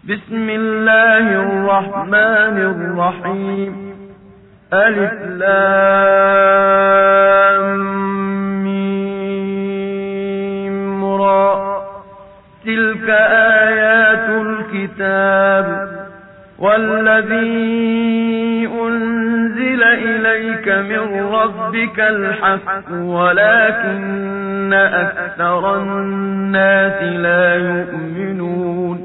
بسم الله الرحمن الرحیم. الف لام میم را تلك آیات الكتاب والذی انزل إلیک من ربک الحق ولكن أكثر الناس لا یؤمنون.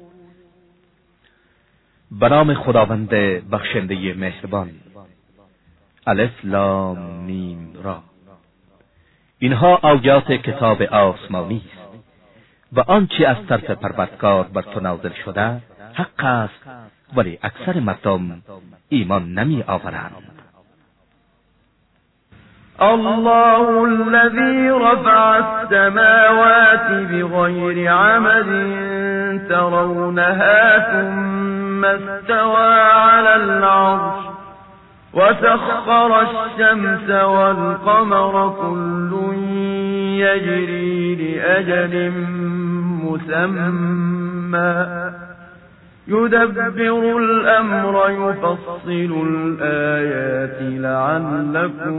به نام خداوند بخشنده مهربان. الف لام میم را. اینها آیات کتاب آسمانی است و آنچه از طرف پروردگار بر تو نازل شده حق است، ولی اکثر مردم ایمان نمی آورند. الله الذي رفع السماوات بغير عمد ترونها ثم استوى على العرش وسخر الشمس والقمر كل يجري لأجل مسمى يدبر الأمر يفصل الآيات لعلكم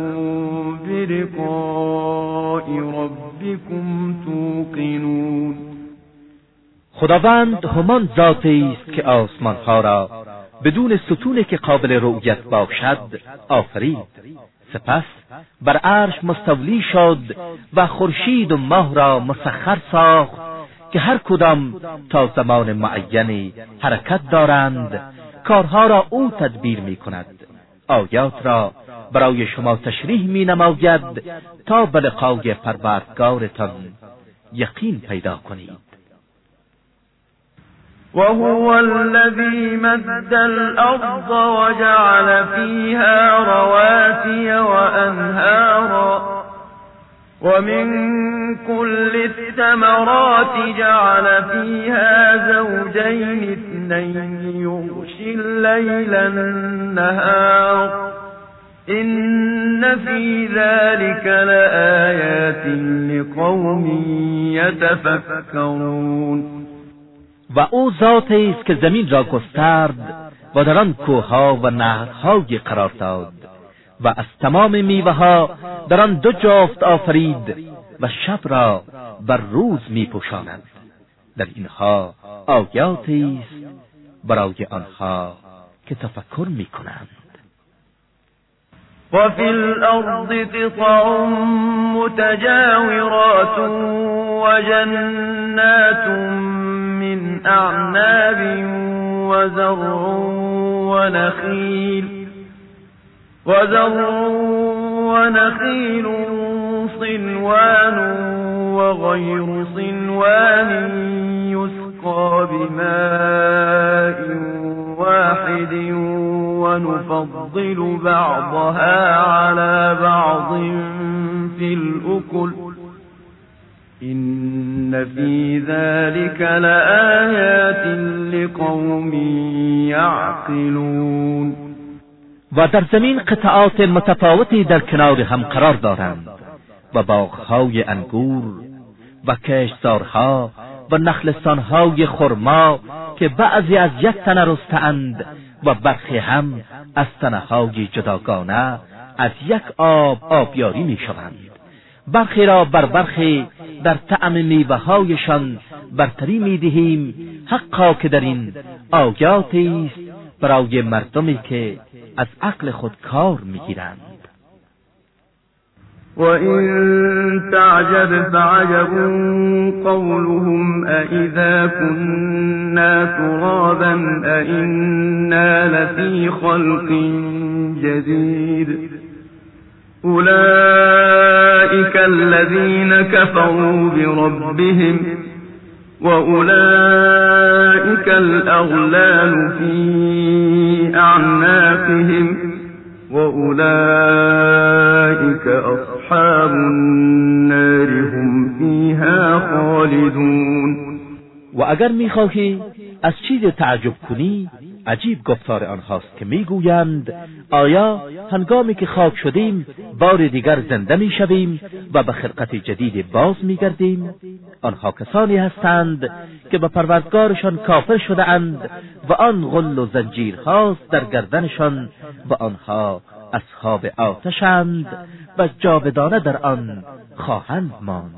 بلقاء ربكم توقنون. خداوند همان ذاتی است که آسمانها را بدون ستونی که قابل رؤیت باشد آفرید، سپس بر عرش مستولی شد و خورشید و ماه را مسخر ساخت که هر کدام تا زمان معینی حرکت دارند. کارها را او تدبیر می کند. آیات را برای شما تشریح می نماید تا به لقای پروردگارتان یقین پیدا کنید. وهو الذي مد الأرض وجعل فيها رواسي وأنهارا ومن كل الثمرات جعل فيها زوجين اثنين يغشي الليل النهار إن في ذلك لآيات لقوم يتفكرون. و او ذاتی است که زمین را گسترد و در آن کوهها و نهرهای قرار داد و از تمام میوه‌ها در آن دو جفت آفرید و شب را بر روز می‌پوشاند. در اینها آیاتی است برای آنها که تفکر می‌کنند. وفي الأرض قطع متجاورات وجنات من أعناب وزرع ونخيل صنوان وغير صنوان يسقى بماء واحد ونفضل بعضها على بعض في الأكل إن في ذلك لآيات لقوم يعقلون. و در زمین قطعات متفاوتی در کنار هم قرار دارند و باغهای انگور و کشتزارها و نخلستانهای خرما که بعضی از یک تنه رسته‌اند و برخی هم از تنه‌های جداگانه از یک آبیاری می‌شوند. برخی را بر برخی در طعم میوه‌هایشان برتری می‌دهیم، حقا که در این آیاتی است برای مردمی که از عقل خود کار می‌گیرند. وَإِن تَعْجَبْ فَعَجَبٌ قَوْلُهُمْ أَإِذَا كُنَّا تُرَابًا أَإِنَّا لَفِي خَلْقٍ جَدِيدٍ أُولَئِكَ الَّذِينَ كَفَرُوا بِرَبِّهِمْ وَأُولَئِكَ الْأَغْلَالُ فِي أَعْنَاقِهِمْ وَأُولَئِكَ أَصْحَابُ النَّارِ هُمْ فِيهَا خَالِدُونَ. و اگر می‌خواهی از چیز تعجب کنی، عجیب گفتار آنهاست که میگویند آیا هنگامی که خاک شدیم بار دیگر زنده میشویم و به خلقت جدید باز میگردیم؟ آنها کسانی هستند که به پروردگارشان کافر شده اند و آن غل و زنجیرهاست در گردنشان و آنها اصحاب آتشند و جاودانه در آن خواهند ماند.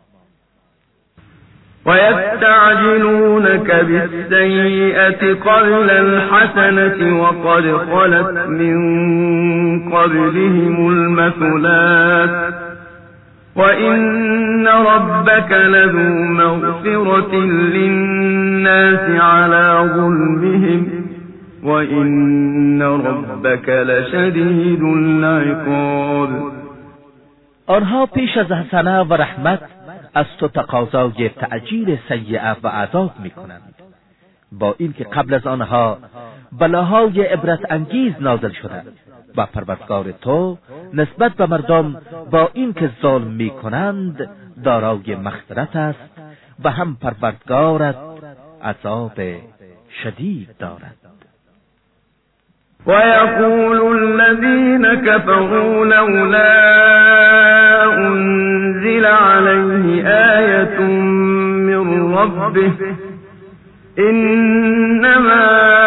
وَيَسْتَعْجِلُونَكَ بِالسَّيِّئَةِ قَبْلَ الْحَسَنَةِ وَقَدْ خَلَتْ مِنْ قَبْلِهِمُ الْمَثُلَاتُ وَإِنَّ رَبَّكَ لَذُو مَغْفِرَةٍ لِلنَّاسِ عَلَى ظُلْمِهِمْ وَإِنَّ رَبَّكَ لَشَدِيدُ الْعِقَابِ. آنها پیش از حسنه و رحمت از تو تقاضای تعجیل سیئه و عذاب میکنند، با اینکه قبل از آنها بلاهای عبرت انگیز نازل شده و پروردگار تو نسبت به مردم با اینکه ظلم میکنند دارای مغفرت است و هم پروردگارت عذاب شدید دارد. وَيَقُولُ الَّذِينَ كَفَرُوا لَوْلَا أُنزِلَ عَلَيْهِ آيَةٌ مِّن رَّبِّهِ إِنَّمَا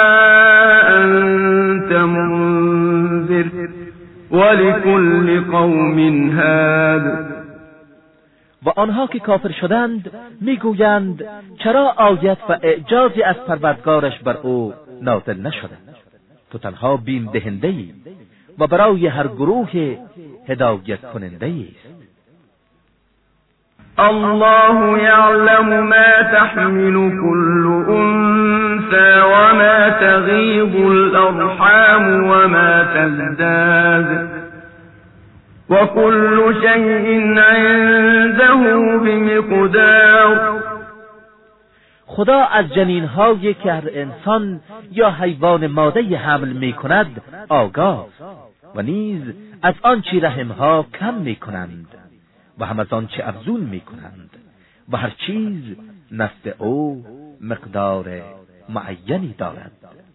أَنتَ مُنذِرٌ وَلِكُلِّ قَوْمٍ هَادٍ. و آنها که کافر شدند میگویند چرا آیت و اعجازی از پروردگارش بر او نازل نشده؟ تو تنها بیم دهنده‌ای و برای هر گروه هدایت کننده‌ای است. الله يعلم ما تحمل كل أنثى وما تغيض الأرحام وما تزداد وكل شيء عنده بمقدار. خدا از جنین‌هایی که هر انسان یا حیوان ماده حمل می‌کند آگاه و نیز از آنچه رحم‌ها کم می‌کنند و هم از آنچه افزون می‌کنند و هر چیز نزد او مقدار معینی دارد.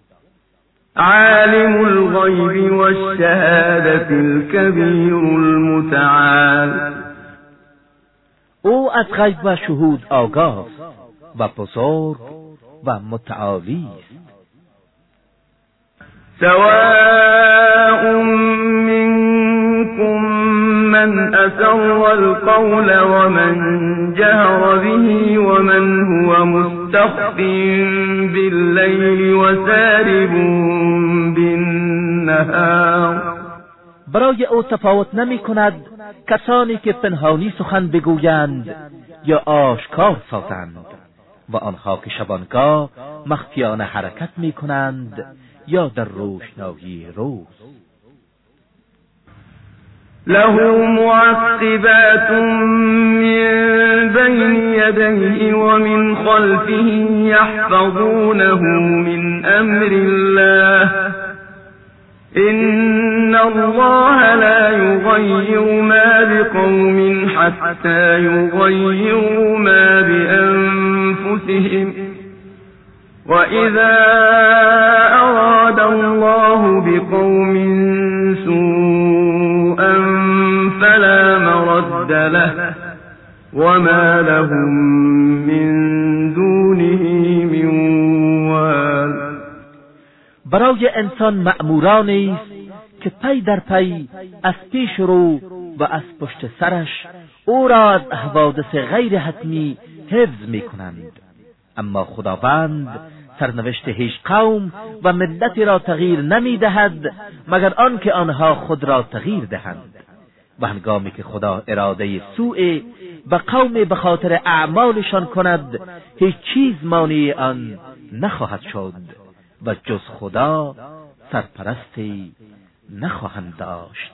عالم الغیب والشهادة الكبیر المتعال. او از غیب و شهود آگاه و بزرگ و متعالی است. سواء منكم من أسر القول ومن جهر به ومن هو مستخف بالليل وسارب بالنهار. برای او تفاوت نمی کند کسانی که پنهانی سخن بگویند یا آشکار سازند و آنها که شبانگاه مخفیانه حرکت می کنند یا در روشنایی روز. له معقبات من بين يديه ومن خلفه يحفظونه من أمر الله إن الله لا يغير ما بقوم حتى يغيروا ما بأنفسهم وإذا أراد الله بقوم سوءا فلا مرد له وما لهم من دونه من وال. برای انسان مأمورانی است که پی در پی از پیش رو و از پشت سرش او را از حوادث غیر حتمی حفظ می کنند، اما خداوند سرنوشت هیچ قوم و ملتی را تغییر نمی دهد مگر آنکه آنها خود را تغییر دهند و هنگامی که خدا اراده سوء و قوم به خاطر اعمالشان کند هیچ چیز مانع آن نخواهد شد و جز خدا سرپرستی نخواهند داشت.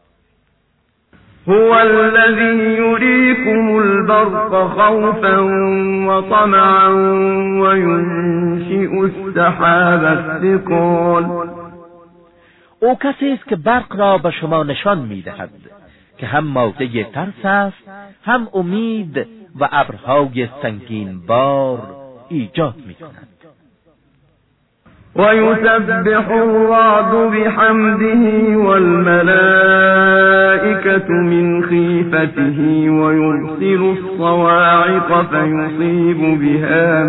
هو الذي يريكم البرق خوفا وطمعا وينشئ السحاب الثقال. او کسی است که برق را به شما نشان می‌دهد که هم ماده ترس است هم امید و ابرهای سنگین بار ایجاد می‌کند. ويسبح الرعد بحمده والملائكة من خيفته ويرسل الصواعق فيصيب بها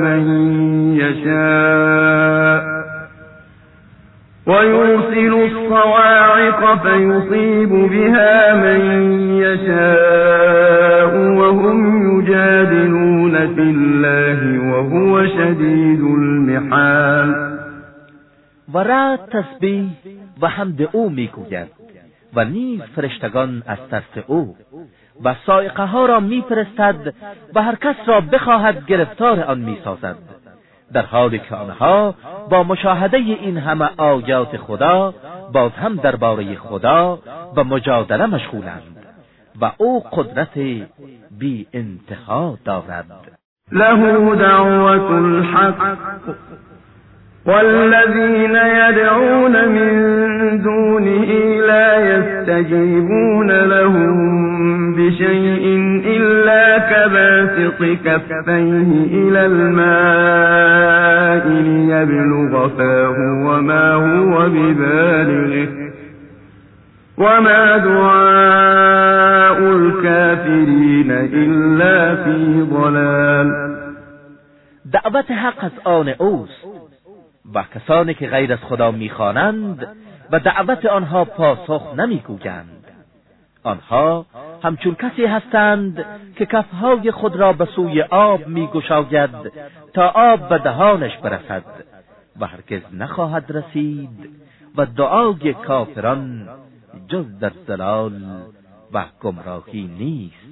من يشاء وهم يجادلون في الله وهو شديد المحال. و رعد تسبیح و حمد او میگوید و نیز فرشتگان از ترس او و صاعقه ها را میفرستد و هر کس را بخواهد گرفتار آن میسازد، در حالی که آنها با مشاهده این همه آیات خدا باز هم درباره خدا و مجادله مشغولند و او قدرت بی انتها دارد. له دعوة الحق والذين يدعون من دونه لا يستجيبون لهم بشيء إلا كباسط كفيه إلى الماء ليبلغ فاه وما هو ببالغه وما دعاء الكافرين إلا في ضلال. دعوت حق از آن اوست و کسانی که غیر از خدا میخوانند و دعوت آنها پاسخ نمیگویند، آنها همچون کسی هستند که کفهای خود را به سوی آب میگشاید تا آب به دهانش برسد و هرگز نخواهد رسید و دعای کافران جز در ضلال و گمراهی نیست.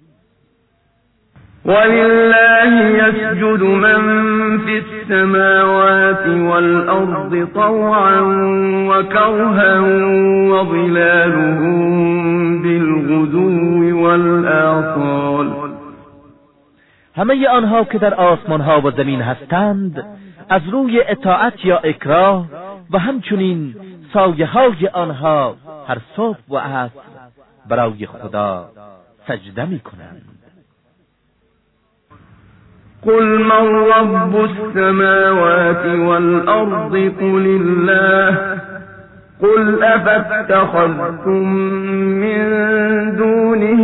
ولله يسجد من في السماوات والأرض طوعا وكرها وظلالهم بالغدو والآصال. همه آنها که در آسمان ها و زمین هستند از روی اطاعت یا اکراه و همچنین سایه های آنها هر صبح و عصر برای خدا سجده می کنند. قل من رب السماوات والأرض قل الله قل أفاتخذتم من دونه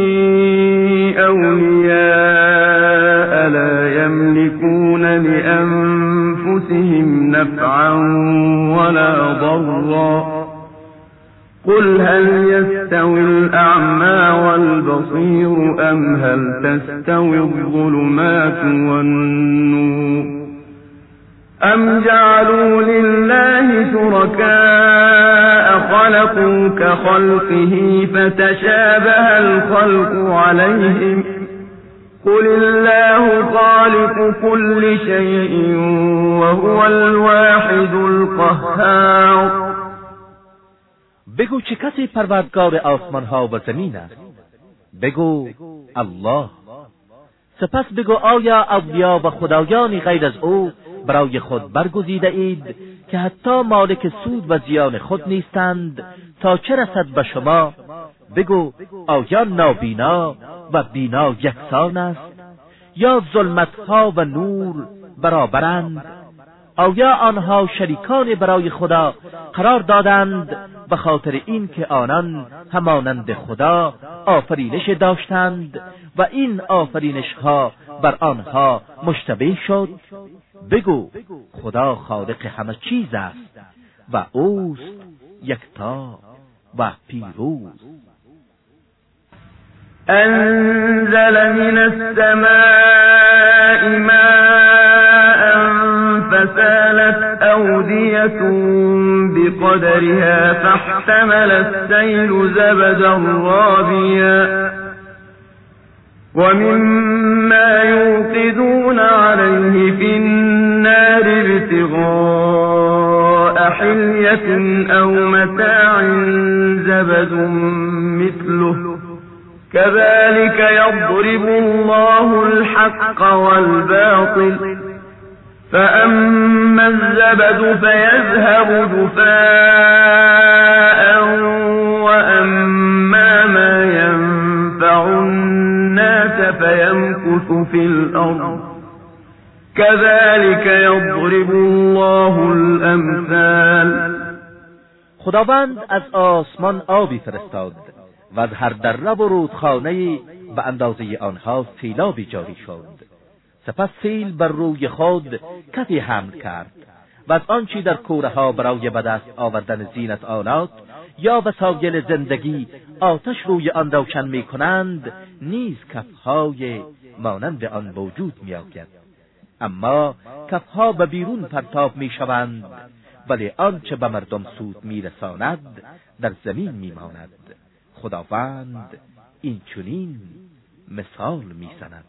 أولياء لا يملكون لأنفسهم نفعا ولا ضرا قل هل يستوي الأعمى والبصير أم هل تستوي الظلمات والنور أم جعلوا لله شركاء خلقوا كخلقه فتشابه الخلق عليهم قل الله خالق كل شيء وهو الواحد القهار. بگو چه کسی پروردگار آسمان ها و زمین است؟ بگو الله. سپس بگو آیا اولیاء و خدایانی غیر از او برای خود برگزیده اید که حتی مالک سود و زیان خود نیستند تا چه رسد به شما؟ بگو آیا نابینا و بینا یکسان است یا ظلمت ها و نور برابرند؟ آیا آنها شریکان برای خدا قرار دادند به خاطر این که آنان همانند خدا آفرینش داشتند و این آفرینش ها بر آنها مشتبه شد؟ بگو خدا خالق همه چیز است و اوست یکتا و پیروز. انزل من السماء ماء فسالت أودية بقدرها فاحتمل السيل زبدا رابيا ومما يوقدون عليه في النار ابتغاء حلية أو متاع زبد مثله كذلك يضرب الله الحق والباطل فأما الزبد فيذهب جفاء وأما ما ينفع الناس فيمكث في الأرض كذلك يضرب الله الأمثال. خداوند از آسمان آبی فرستاد و از هر دره و رودخانه‌ای به اندازه آنها سیلابی جاری شد. سپس سیل بر روی خود کفی حمل کرد و از آنچه در کوره ها برای به دست آوردن زینت آلات یا وسایل زندگی آتش روی آن روشن می کنند نیز کفهای مانند آن وجود می آید. اما کفها به بیرون پرتاب می شوند، ولی آنچه به مردم سود می رساند در زمین می ماند. خداوند این چنین مثال می زند.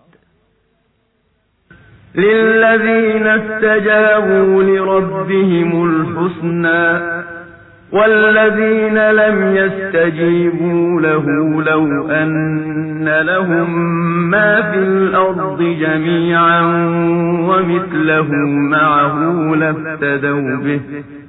للذین استجابوا لربهم الحسنى والذين لم يستجيبوا له لو أن لهم ما في الأرض جميعا ومثله معه لافتدوا به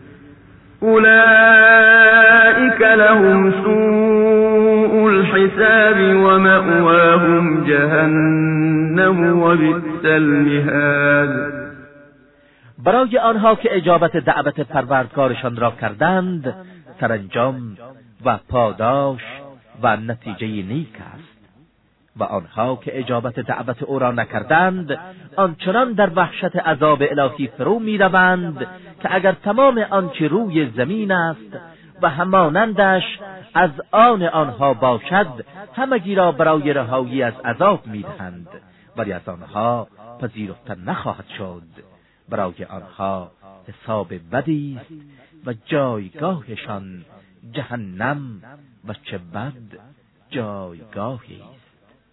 أولئك لهم سوء الحساب ومأواهم جهنم وبئس المهاد. برای آنها که اجابت دعوت پروردگارشان را کردند سرانجام و پاداش و نتیجه نیک است، و آنها که اجابت دعوت او را نکردند آنچنان در وحشت عذاب الهی فرو می‌روند که اگر تمام آنچه روی زمین است و همانندش از آن آنها باشد همگی را برای رهایی از عذاب می‌دهند، ولی از آنها پذیرفته نخواهد شد. برای آنها حساب بدی است و جایگاهشان جهنم و چه بد جایگاهی است.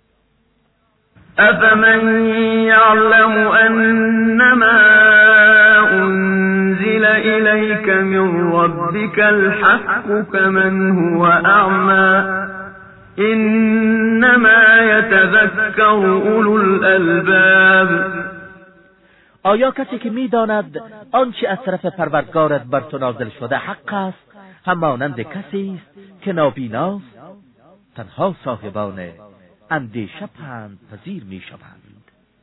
افمن یعلم انما انزل الیک من ربک الحق کمن هو اعمی انما یتذکر اولو الالباب. آیا کسی که می‌داند آنچه از طرف پروردگارت بر تو نازل شده حق است همانند کسی است که نابیناست؟ تنها صاحبان اندیشه پند پذیر می‌شوند.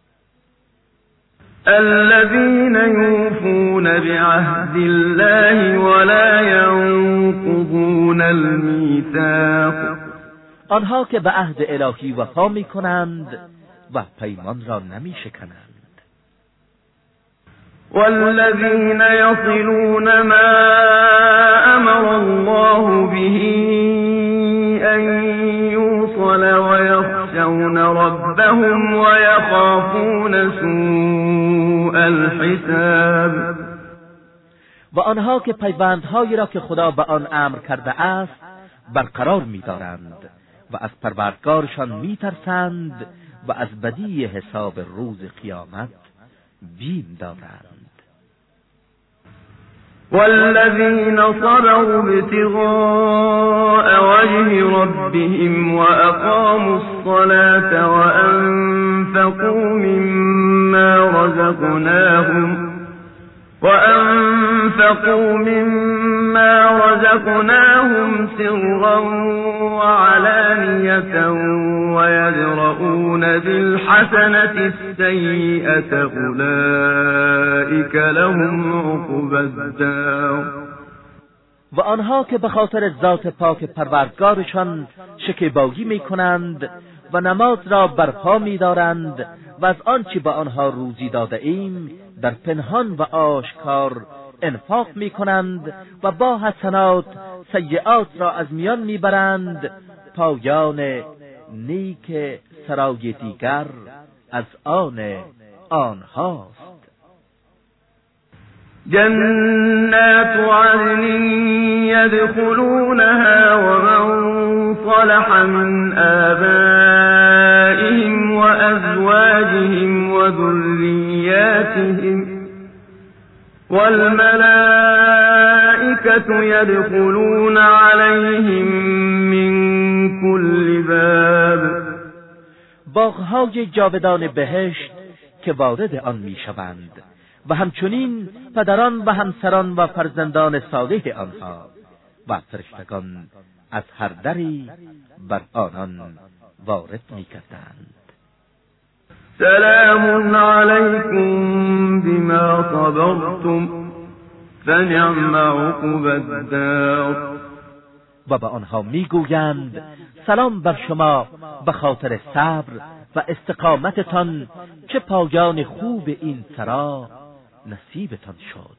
الذين يوفون بعهد الله ولا ينقضون الميثاق. آنها که به عهد الهی وفا می‌کنند و پیمان را نمی‌شکنند. والذين يصلون ما أمر الله به أن يوصل ويخشون ربهم ويخافون سوء الحساب. و آنها که پیوندهایی را که خدا به آن امر کرده است برقرار می‌دارند و از پروردگارشان می‌ترسند و از بدی حساب روز قیامت بیم دارند. والذين صبروا ابتغاء وجه ربهم وأقاموا الصلاة وأنفقوا مما رزقناهم سرا وعلانية ويدرؤون بالحسنة السيئة أولئك لهم عقبى الدار. و آنها که به خاطر ذات پاک پروردگارشان شکیبایی می‌کنند و نماز را برپا می‌دارند و از آنچه به آنها روزی داده ایم در پنهان و آشکار انفاق می‌کنند و با حسنات سیئات را از میان می‌برند، پایان نیک سرای دیگر از آن آنهاست. جنات عدن يدخلونها ومن صلح من آبائهم وأزواجهم وذرياتهم والملائكة يدخلون عليهم من كل باب. باغ‌های جاودان بهشت که وارد آن می‌شوند و همچنین پدران و همسران و فرزندان صالح آنها و فرشتگان از هر دری بر آنان وارد می‌گردند. سلام علیکم بما صبرتم فنعم عقب الدار. و به آنها میگویند سلام بر شما به خاطر صبر و استقامتتان، چه پایان خوب این سرا نصیبتان شد.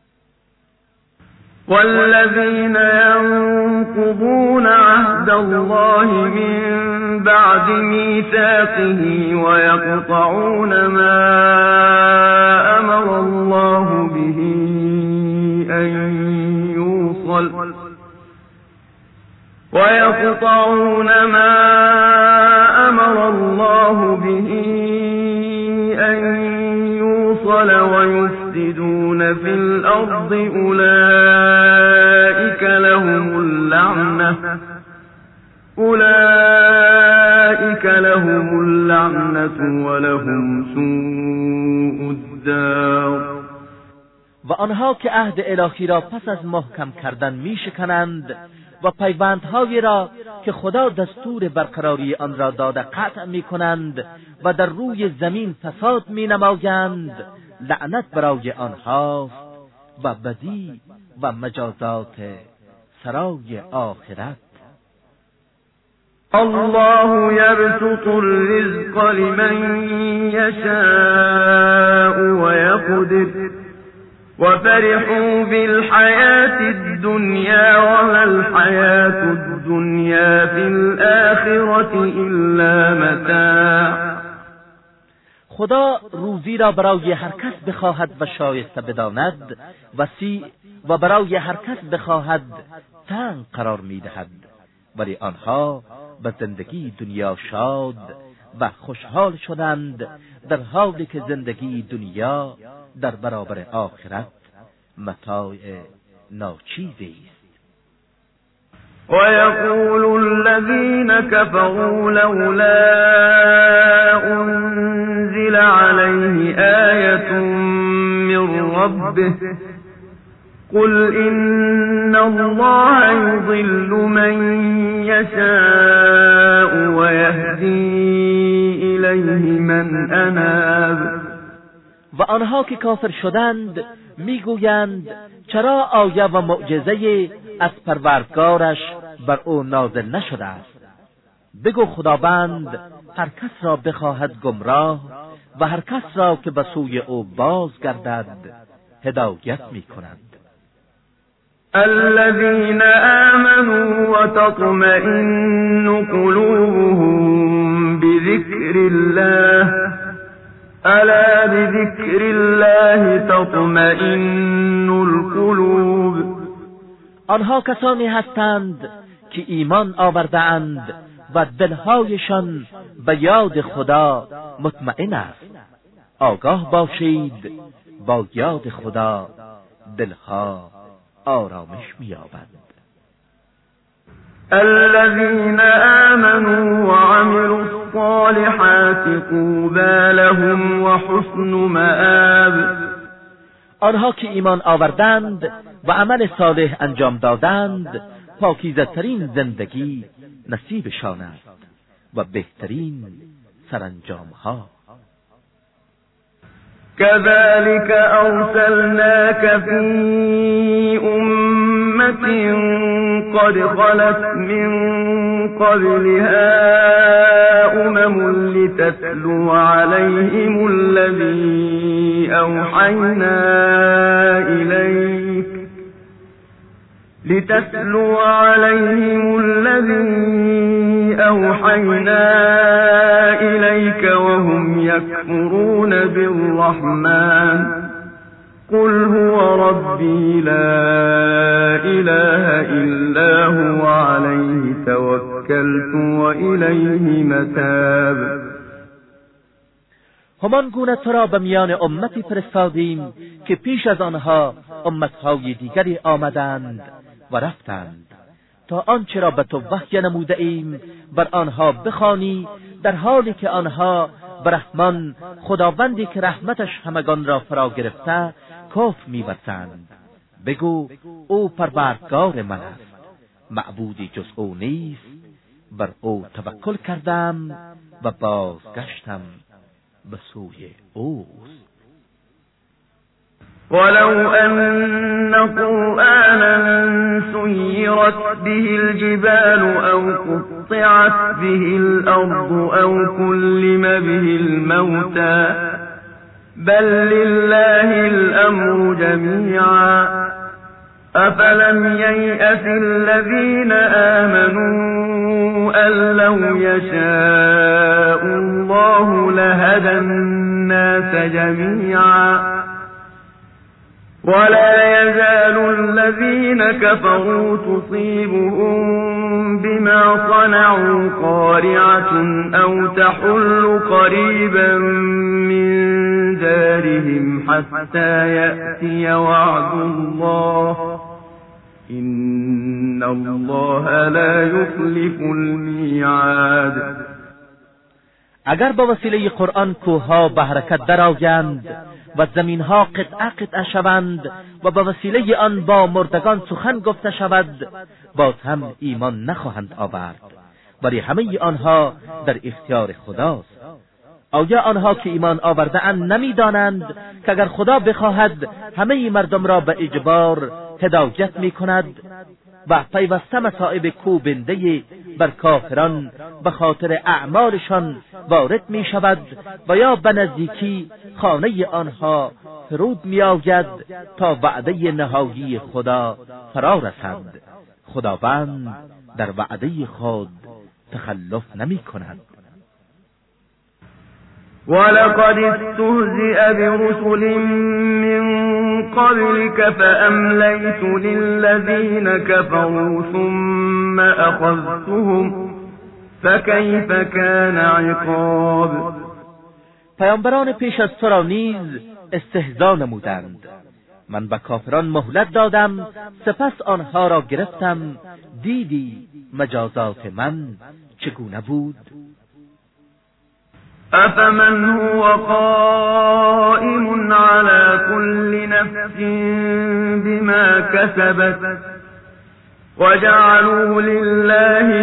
والذين ينقضون عهد الله من بعد ميثاقه ويقطعون ما أمر الله به أن يوصل ويفسدون في الأرض أولئك لهم اللعنة ولهم سوء الدار. و آنها که عهد الهی را پس از محکم کردن میشکنند و پیوندهایی را که خدا دستور برقراری آن را داده قطع میکنند و در روی زمین فساد مینمایند، لعنت برای آنهاست و بدی و مجازات سرای آخرت. الله يبسط الرزق لمن يشاء ويقدر وفرحوا بالحياة الدنيا وما الحياة الدنيا في الآخرة إلا متاع. خدا روزی را برای هر کس بخواهد و شایسته بداند وسیع و برای هر کس بخواهد تنگ قرار میدهد، ولی آنها به زندگی دنیا شاد و خوشحال شدند، در حالی که زندگی دنیا در برابر آخرت متاع ناچیزی است. ويقول الذين كفروا لولا أنزل عليه آية من ربه قل إن الله يضل من يشاء ويهدي إليه من أناب. و آنها که کافر شدند میگویند چرا آیه و معجزه از پروردگارش بر او نازل نشده است؟ بگو خداوند هر کس را بخواهد گمراه و هر کس را که به سوی او بازگردد هدایت میکند. الذين آمنوا وتطمئن قلوبهم بذكر الله ألا بذكر الله تطمئن القلوب. آنها کسانی هستند که ایمان آورده‌اند و دلهایشان به یاد خدا مطمئن است. آگاه باشید، با یاد خدا دلها آرامش می‌یابند. الذين آمنوا وعملوا الصالحات طوبى لهم وحسن مآب. آنها که ایمان آوردند و عمل صالح انجام دادند، پاکیزه‌ترین زندگی نصیبشان است و بهترین سرانجام‌ها. كذلك أرسلناك في أمة قد خلت من قبلها لتتلو عليهم الذي أوحينا إليك وهم يكفرون بالرحمن قل هو ربي لا إله إلا هو عليه توكلت وإليه متاب. همان گونه تو را به میان امتی فرستادیم که پیش از آنها امتهای دیگری آمدند و رفتند، تا آنچه را به تو وحی نموده ایم بر آنها بخوانی، در حالی که آنها به رحمان، خداوندی که رحمتش همگان را فرا گرفته، کفر می‌ورزند. بگو او پروردگار من است، معبودی جز او نیست، بر او توکل کردم و بازگشتم به سوی اوست. ولو أن قرآنا سيرت به الجبال أو قطعت به الأرض أو كلم به الموتى بل لله الأمر جميعا أفلم ييأس الذين آمنوا أن لو يشاء الله لهدى الناس جميعا ولا يزال الذين كفروا تصيبهم بما صنعوا قارعة أو تحل قريبا من دارهم حتى يأتي وعد الله إن الله لا يخلف الميعاد. اگر با وسیله قرآن کوهها به حرکت درآیند و زمینها قطعه شوند و با وسیله آن با مردگان سخن گفته شود باز هم ایمان نخواهند آورد، ولی همه آنها در اختیار خداست. آیا آنها که ایمان آورده اند نمی‌دانند که اگر خدا بخواهد همه مردم را به اجبار هدایت می‌کند و پیوسته مصائب کوبنده بر کافران به خاطر اعمالشان وارد می شود و یا به نزدیکی خانه آنها فرود می آید تا وعده نهایی خدا فرا رسد. خداوند در وعده خود تخلف نمی کند. ولقد استهزئ برسل من قبلك فأمليت للذين كفروا ثم أخذتهم فكيف كان عقاب. پیامبران پیش از تو را نیز استهزا نمودند، من به کافران مهلت دادم سپس آنها را گرفتم. دیدی مجازات من چگونه بود؟ أفمن هو قائم على كل نفس بما كسبت وجعلوا لله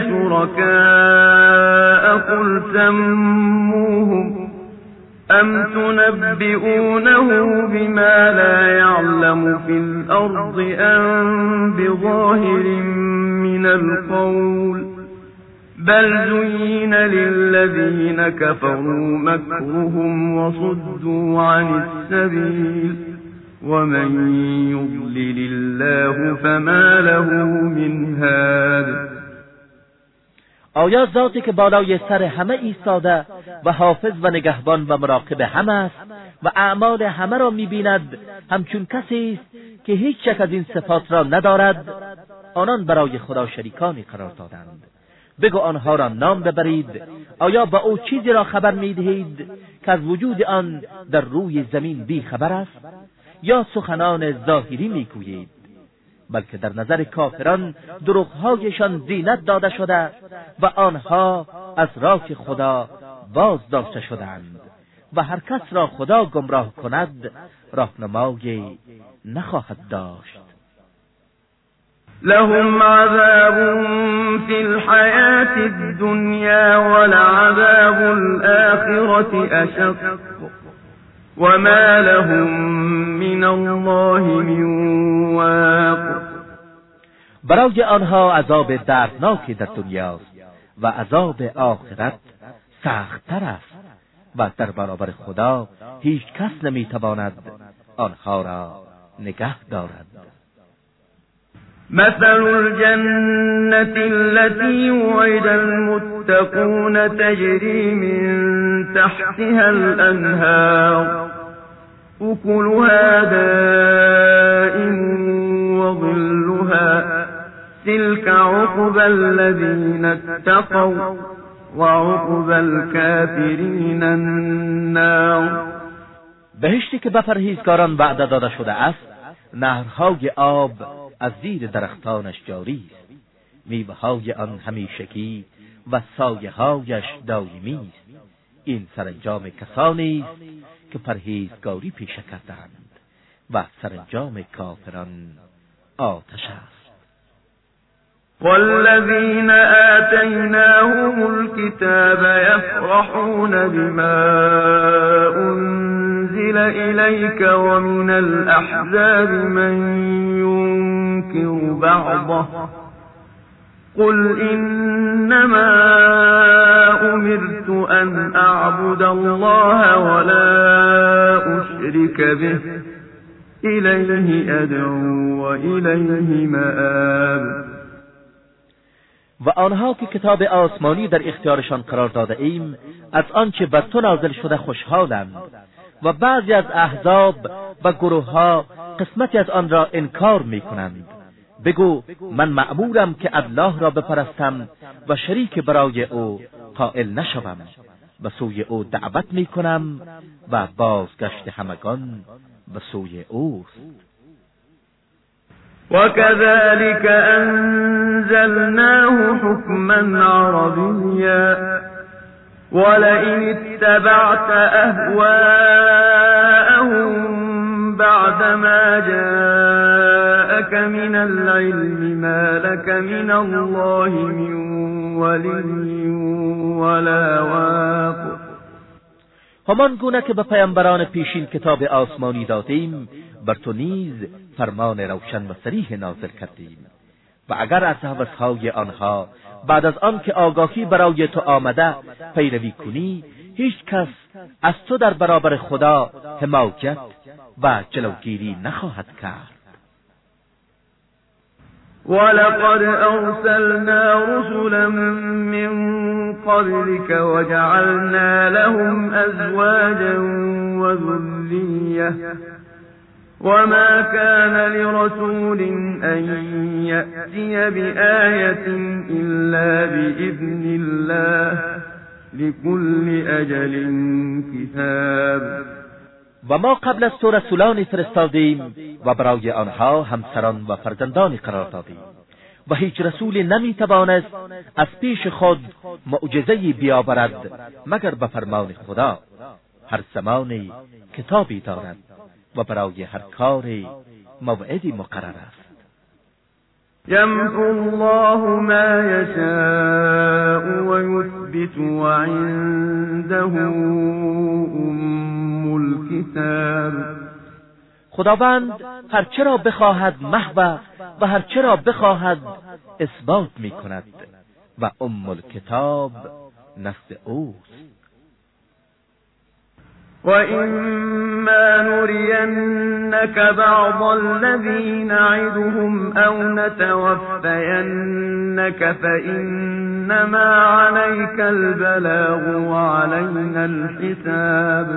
شركاء قل سموهم أم تنبئونه بما لا يعلم في الأرض أم بظاهر من القول بل زين للذين كفروا مكرهم وصدوا عن السبيل ومن يضلل الله فما له من هاد. آیا ذاتی که بالای سر همه ایستاده و حافظ و نگهبان و مراقب همه است و اعمال همه را می‌بیند همچون کسی است که هیچ یک از این صفات را ندارد؟ آنان برای خدا شریکانی قرار دادند. بگو آنها را نام ببرید. آیا با او چیزی را خبر می‌دهید که از وجود آن در روی زمین بی خبر است؟ یا سخنان ظاهری میگویید؟ بلکه در نظر کافران دروغ‌هایشان زینت داده شده و آنها از راه خدا باز داشته شدند و هر کس را خدا گمراه کند راهنمایی نخواهد داشت. لهم عذاب في الحياة الدنيا ولعذاب الآخرة أشق وما لهم من الله من واق. برای آنها عذاب دردناکی در دنیاست و عذاب آخرت سخت‌تر است و در برابر خدا هیچ کس نمیتواند آنها را نگه دارد. مثل الجنة التي وعد المتقون تجري من تحتها الأنهار أكلها دائم وظلها تلك عقبى الذين اتقوا وعقبى الكافرين النار. بهشتی که به پرهیزگاران وعده داده شده است نهرهای آب از زیر درختانش جاری است، میوه‌های آن همیشگی و سایه‌هایش دائمی است. این سرانجام کسانی است که پرهیزگاری پیشه کردند و سرانجام کافران آتش است. والذين آتيناهم الكتاب يفرحون بما أنزل أنزل إليك ومن الأحزاب من ينكر بعضه قل إنما أمرت أن أعبد الله ولا أشرك به إلیه ادعو و الیه مآب. و آنها که کتاب آسمانی در اختیارشان قرار داده ایم از آنچه بر تو نازل شده خوشحالند و بعضی از احزاب و گروه ها قسمتی از آن را انکار می کنند. بگو من مأمورم که الله را بپرستم و شریک برای او قائل نشوم و سوی او دعوت می کنم و بازگشت همگان به سوی اوست. وكذلك أنزلناه حكما عربيا ولئن اتبعت أهواءهم بعدما جاءك من العلم ما لك من الله من ولي ولا واق. همان گونه که به پیامبران پیشین کتاب آسمانی دادیم بر تو نیز فرمان روشن و صریح نازل کردیم و اگر از هوس‌های آنها بعد از آن که آگاهی برای تو آمده پیروی کنی هیچ کس از تو در برابر خدا حمایت و جلوگیری نخواهد کرد. ولقد أرسلنا رسلا من قبلك وجعلنا لهم أزواجا وذرية وما كان لرسول أن يأتي بآية إلا بإذن الله لكل أجل كتاب. و ما قبل از تو رسولانی فرستادیم و برای آنها همسران و فرزندانی قرار دادیم و هیچ رسولی نمیتوانست از پیش خود معجزه‌ای بیاورد مگر به فرمان خدا. هر زمانی کتابی دارد و برای هر کاری موعدی مقرر است. يمحو الله ما يشاء ويثبت وعنده أم الكتاب. خداوند هرچه را بخواهد محو و هرچه را بخواهد اثبات می کند و ام الکتاب نزد اوست. وَإِمَّا نُرِيَنَّكَ بَعْضَ الَّذِي نَعِدُهُمْ أَوْ نَتَوَفَّيَنَّكَ فَإِنَّمَا عَلَيْكَ الْبَلَاغُ وَعَلَيْنَا الْحِسَابُ.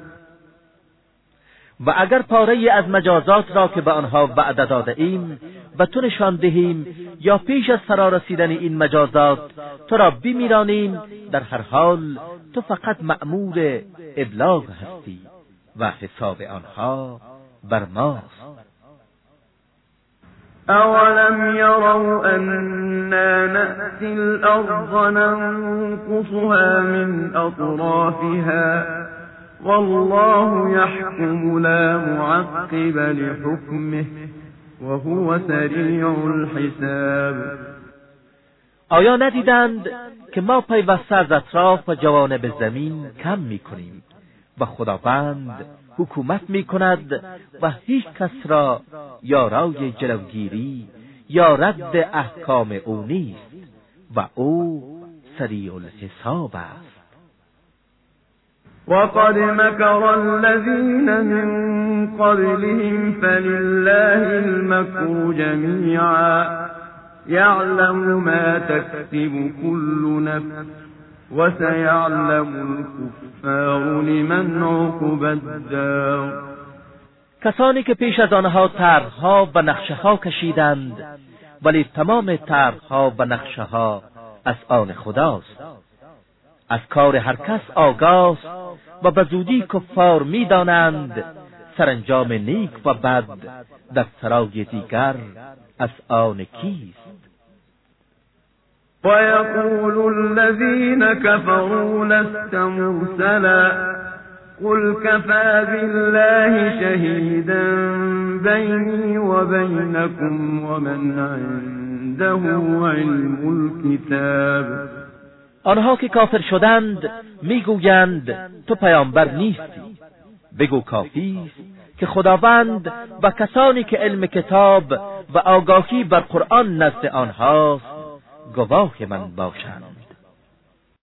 و اگر پاره‌ای از مجازات را که به آنها وعده داده ایم و تو نشان دهیم یا پیش از فرارسیدن این مجازات تو را بمیرانیم در هر حال تو فقط مأمور ابلاغ هستی و حساب آنها بر ماست. أَوَلَمْ يَرَوْا أَنَّا نَأْتِي الْأَرْضَ نَنقُصُهَا مِنْ أَطْرَافِهَا والله يحكم لا معقب لحكمه وهو سریع الحساب. آیا ندیدند که ما پیوسته از اطراف و جوانب زمین کم میکنیم و خداوند حکومت میکند و هیچ کس را یارای جلوگیری یا رد احکام او نیست و او سریع الحساب است. وقد مكر الذين من قبلهم فلله المكر جميعا يعلم ما تكسب كل نفس وسيعلم الكفار لمن عقب الدار. کسانی که پیش از آنها طرحها و نقشه‌ها کشیدند ولی تمام طرحها و نقشه‌ها از آن خداست. از کار هر کس آگاه و به زودی کفار می‌دانند سرانجام نیک و بد در سرای دیگر از آن کیست. وَيَقُولُ الَّذِينَ كَفَرُوا لَسْتَ مُرْسَلًا قُلْ كَفَى بِاللَّهِ شَهِيدًا بَيْنِي وَبَيْنَكُمْ وَمَنْ عِندَهُ عِلْمُ الْكِتَابِ. آنها که کافر شدند میگویند تو پیامبر نیستی، بگو کافی است که خداوند و کسانی که علم کتاب و آگاهی بر قرآن نزد آنهاست گواه من باشند.